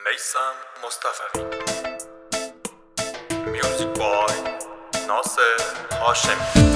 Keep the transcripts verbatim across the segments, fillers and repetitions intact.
میثم مصطفی. میوزیک بای ناصر هاشمی.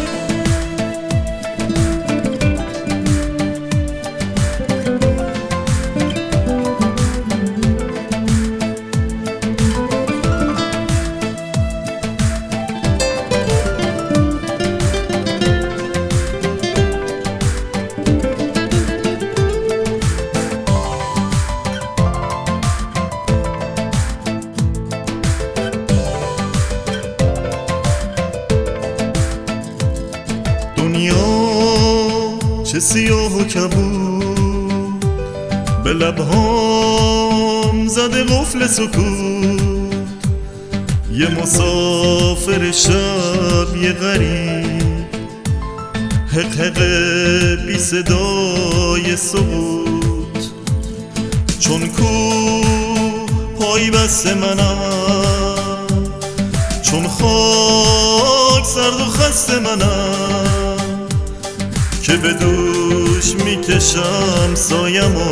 دنیا چه سیاه و کبود، به لبهام زده قفل سکوت. یه مسافر شب، یه غریب، حق حق بی صدای سقوط. چون کوه پای بست منم، چون خاک سرد و خسته منم، که به دوش میکشم سایمو.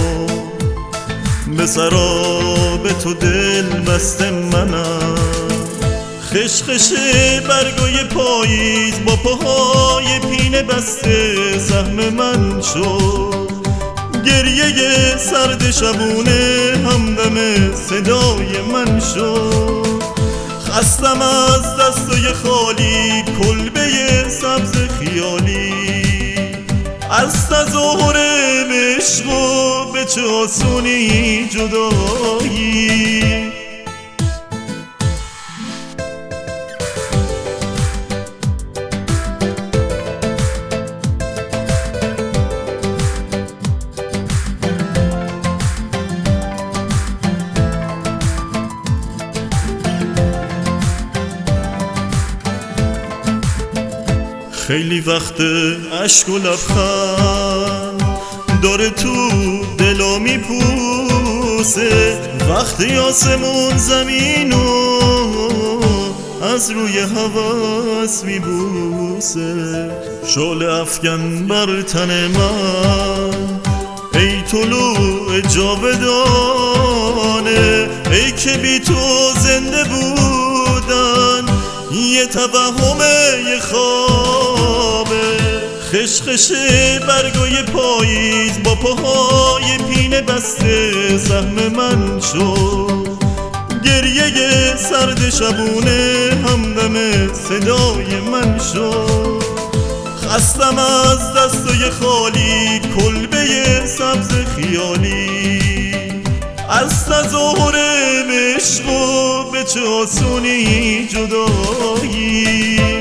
به سراب تو دل بسته منم. خشخش برگای پاییز با پاهای پینه بسته سهم من شد. گریه سرد شبونه همدم صدای من شد. خستم از دستای خالی، کلبه سبز خیالی. از تظاهر عشق و به چه آسونی جدایی. خیلی وقت اشک و لبخند داره تو دلا میپوسه. وقتی آسمون زمینو از روی هوس میبوسه. شعله افکن بر تن من، ای طلوع جاودانه. ای که بی تو زنده بودن یه توهم، یه خوابه. خشخش برگای پاییز با پاهای پینه بسته سهم من شد. گریه سرد شبونه همدم صدای من شد. خستم از دستای خالی، کلبه سبز خیالی. از تظاهر عشق و به چه آسونی جدایی.